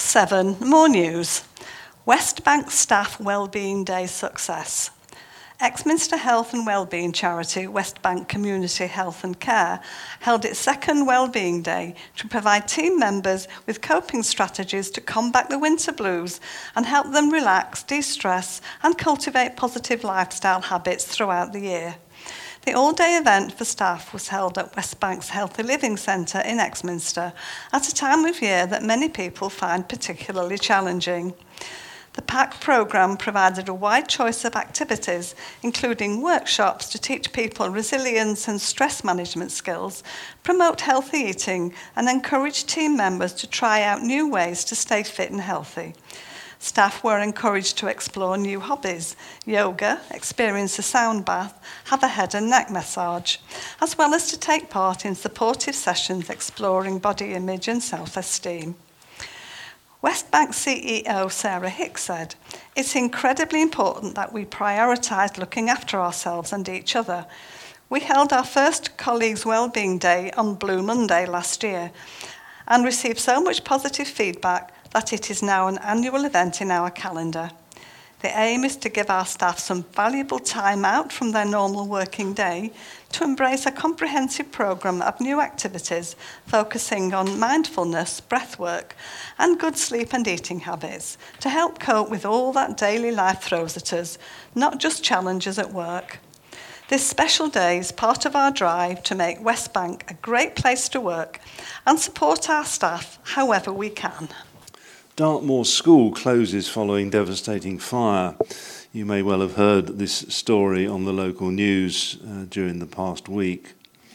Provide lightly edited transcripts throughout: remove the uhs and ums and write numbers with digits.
7, more news. Westbank Staff Wellbeing Day success. Exminster Health and Wellbeing charity, Westbank Community Health and Care, held its second Wellbeing Day to provide team members with coping strategies to combat the winter blues and help them relax, de-stress and cultivate positive lifestyle habits throughout the year. The all-day event for staff was held at Westbank's Healthy Living Centre in Exminster at a time of year that many people find particularly challenging. The PAC programme provided a wide choice of activities, including workshops to teach people resilience and stress management skills, promote healthy eating, and encourage team members to try out new ways to stay fit and healthy. Staff were encouraged to explore new hobbies, yoga, experience a sound bath, have a head and neck massage, as well as to take part in supportive sessions exploring body image and self-esteem. Westbank CEO Sarah Hicks said, "It's incredibly important that we prioritise looking after ourselves and each other. We held our first Colleagues Wellbeing Day on Blue Monday last year and received so much positive feedback that it is now an annual event in our calendar. The aim is to give our staff some valuable time out from their normal working day to embrace a comprehensive programme of new activities focusing on mindfulness, breathwork, and good sleep and eating habits to help cope with all that daily life throws at us, not just challenges at work. This special day is part of our drive to make Westbank a great place to work and support our staff however we can." Dartmoor School closes following devastating fire. You may well have heard this story on the local news during the past week.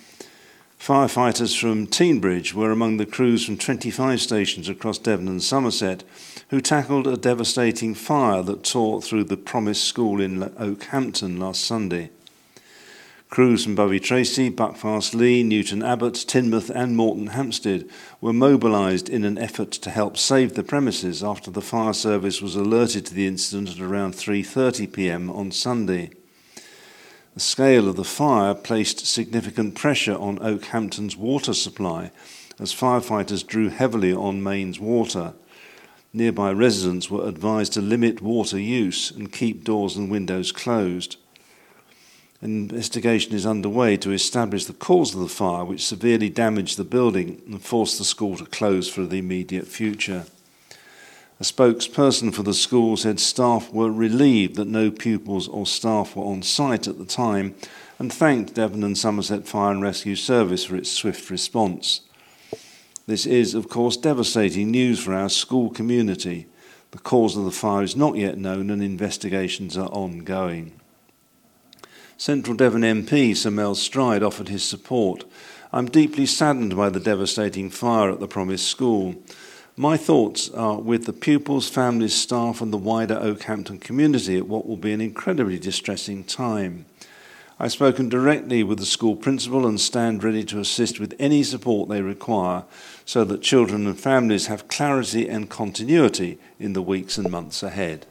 Firefighters from Teignbridge were among the crews from 25 stations across Devon and Somerset who tackled a devastating fire that tore through the Promise School in Oakhampton last Sunday. Crews from Bovey Tracy, Buckfast Lee, Newton Abbot, Teignmouth and Morton Hampstead were mobilised in an effort to help save the premises after the fire service was alerted to the incident at around 3:30 p.m. on Sunday. The scale of the fire placed significant pressure on Oakhampton's water supply as firefighters drew heavily on mains water. Nearby residents were advised to limit water use and keep doors and windows closed. An investigation is underway to establish the cause of the fire, which severely damaged the building and forced the school to close for the immediate future. A spokesperson for the school said staff were relieved that no pupils or staff were on site at the time and thanked Devon and Somerset Fire and Rescue Service for its swift response. This is, of course, devastating news for our school community. The cause of the fire is not yet known and investigations are ongoing. Central Devon MP Sir Mel Stride offered his support. "I'm deeply saddened by the devastating fire at the Promise School. My thoughts are with the pupils, families, staff and the wider Oakhampton community at what will be an incredibly distressing time. I've spoken directly with the school principal and stand ready to assist with any support they require so that children and families have clarity and continuity in the weeks and months ahead."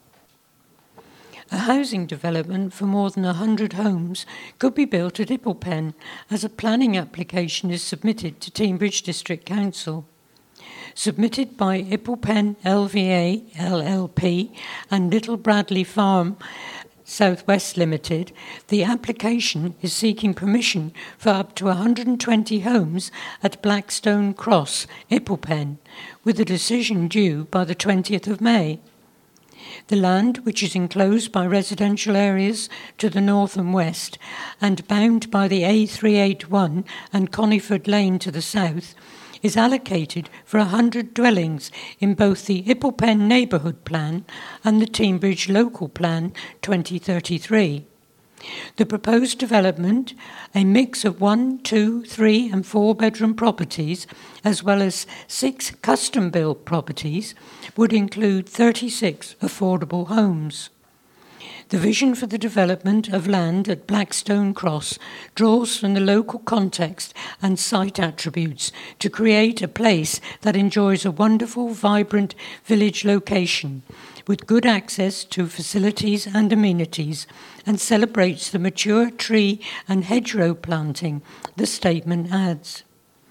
A housing development for more than 100 homes could be built at Ipplepen as a planning application is submitted to Teignbridge District Council. Submitted by Ipplepen LVA LLP and Little Bradley Farm Southwest Limited, the application is seeking permission for up to 120 homes at Blackstone Cross, Ipplepen, with a decision due by the 20th of May. The land, which is enclosed by residential areas to the north and west and bound by the A381 and Conyford Lane to the south, is allocated for 100 dwellings in both the Ipplepen Neighbourhood Plan and the Teignbridge Local Plan 2033. The proposed development, a mix of 1, 2, 3 and 4 bedroom properties, as well as 6 custom-built properties, would include 36 affordable homes. The vision for the development of land at Blackstone Cross draws from the local context and site attributes to create a place that enjoys a wonderful, vibrant village location with good access to facilities and amenities and celebrates the mature tree and hedgerow planting, the statement adds.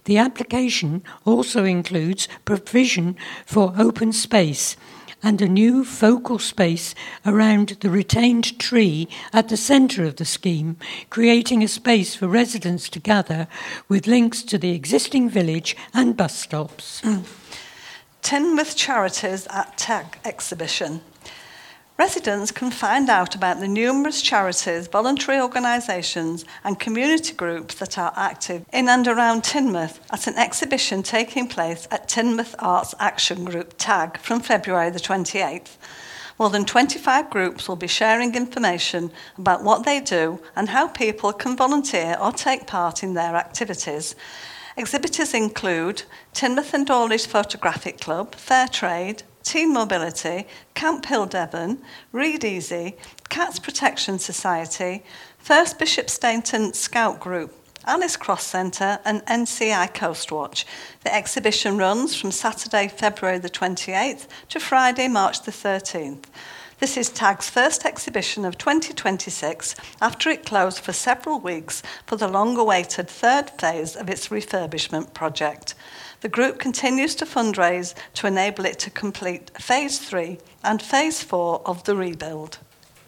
The application also includes provision for open space and a new focal space around the retained tree at the centre of the scheme, creating a space for residents to gather with links to the existing village and bus stops. Teignmouth Charities at TAG exhibition. Residents can find out about the numerous charities, voluntary organisations and community groups that are active in and around Teignmouth at an exhibition taking place at Teignmouth Arts Action Group TAG from February the 28th. More than 25 groups will be sharing information about what they do and how people can volunteer or take part in their activities. Exhibitors include Teignmouth and Dawlish Photographic Club, Fair Trade, Teen Mobility, Camp Hill Devon, Read Easy, Cats Protection Society, First Bishop Stainton Scout Group, Alice Cross Centre and NCI Coastwatch. The exhibition runs from Saturday, February the 28th to Friday, March the 13th. This is TAG's first exhibition of 2026 after it closed for several weeks for the long-awaited third phase of its refurbishment project. The group continues to fundraise to enable it to complete Phase 3 and Phase 4 of the rebuild.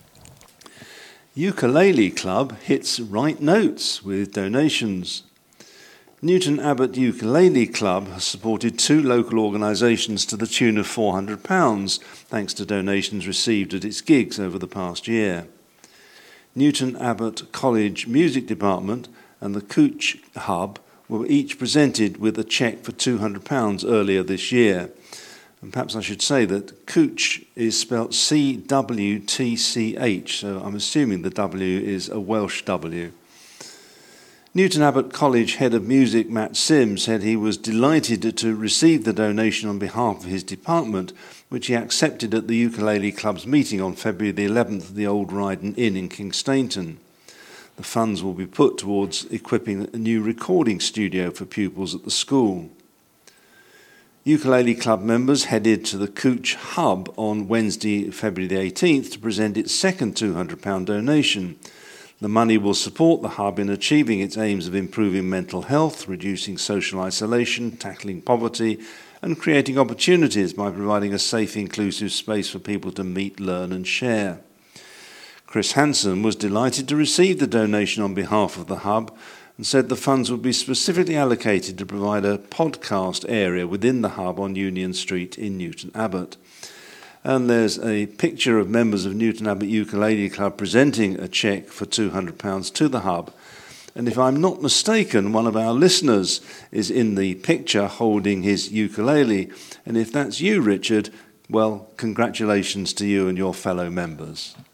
Ukulele Club hits right notes with donations. Newton Abbot Ukulele Club has supported 2 local organisations to the tune of £400 thanks to donations received at its gigs over the past year. Newton Abbot College Music Department and the Cooch Hub were each presented with a cheque for £200 earlier this year. And perhaps I should say that Cooch is spelt C-W-T-C-H, so I'm assuming the W is a Welsh W. Newton Abbot College Head of Music Matt Sims said he was delighted to receive the donation on behalf of his department, which he accepted at the Ukulele Club's meeting on February the 11th at the Old Ryden Inn in Kingstainton. The funds will be put towards equipping a new recording studio for pupils at the school. Ukulele Club members headed to the Cooch Hub on Wednesday, February the 18th to present its second £200 donation. The money will support the Hub in achieving its aims of improving mental health, reducing social isolation, tackling poverty, and creating opportunities by providing a safe, inclusive space for people to meet, learn and share. Chris Hansen was delighted to receive the donation on behalf of the Hub and said the funds would be specifically allocated to provide a podcast area within the Hub on Union Street in Newton Abbot. And there's a picture of members of Newton Abbot Ukulele Club presenting a cheque for £200 to the Hub. And if I'm not mistaken, one of our listeners is in the picture holding his ukulele. And if that's you, Richard, well, congratulations to you and your fellow members.